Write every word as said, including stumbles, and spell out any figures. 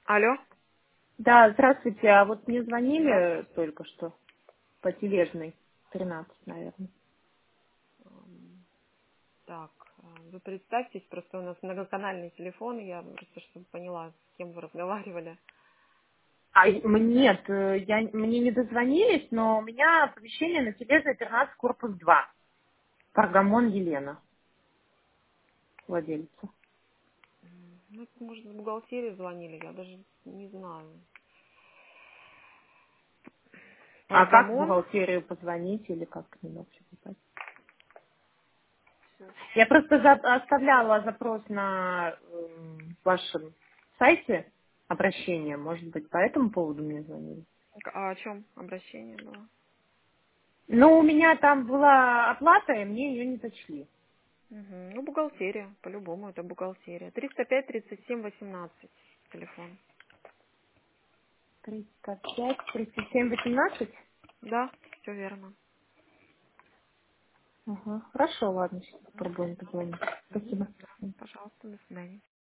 Алло? Да, здравствуйте. А вот мне Здравствуйте. звонили только что по тележной, тринадцать, наверное. Ам, Так, э, вы представьтесь, просто у нас многоканальный телефон, я просто чтобы поняла, с кем вы разговаривали. А и- м- нет, э, я, мне не дозвонились, но у меня помещение на тележной тринадцать, корпус два. Паргамон Елена, владелица. М, Ну, это, может, в бухгалтерии звонили, я даже не знаю. А как в Паргамон? бухгалтерию позвонить или как к ним вообще попасть? Сейчас. Я просто за- оставляла запрос на м, вашем сайте обращение, может быть, по этому поводу мне звонили. А о чем обращение было? Но у меня там была оплата, и мне ее не зачли. Мгм. Ну, бухгалтерия, по-любому это бухгалтерия. триста пять тридцать семь восемнадцать телефон. триста пять, тридцать семь, восемнадцать. Да, все верно. Ага. Хорошо, ладно, сейчас Мгм. попробуем позвонить. Мгм. Спасибо. Да, пожалуйста, до свидания.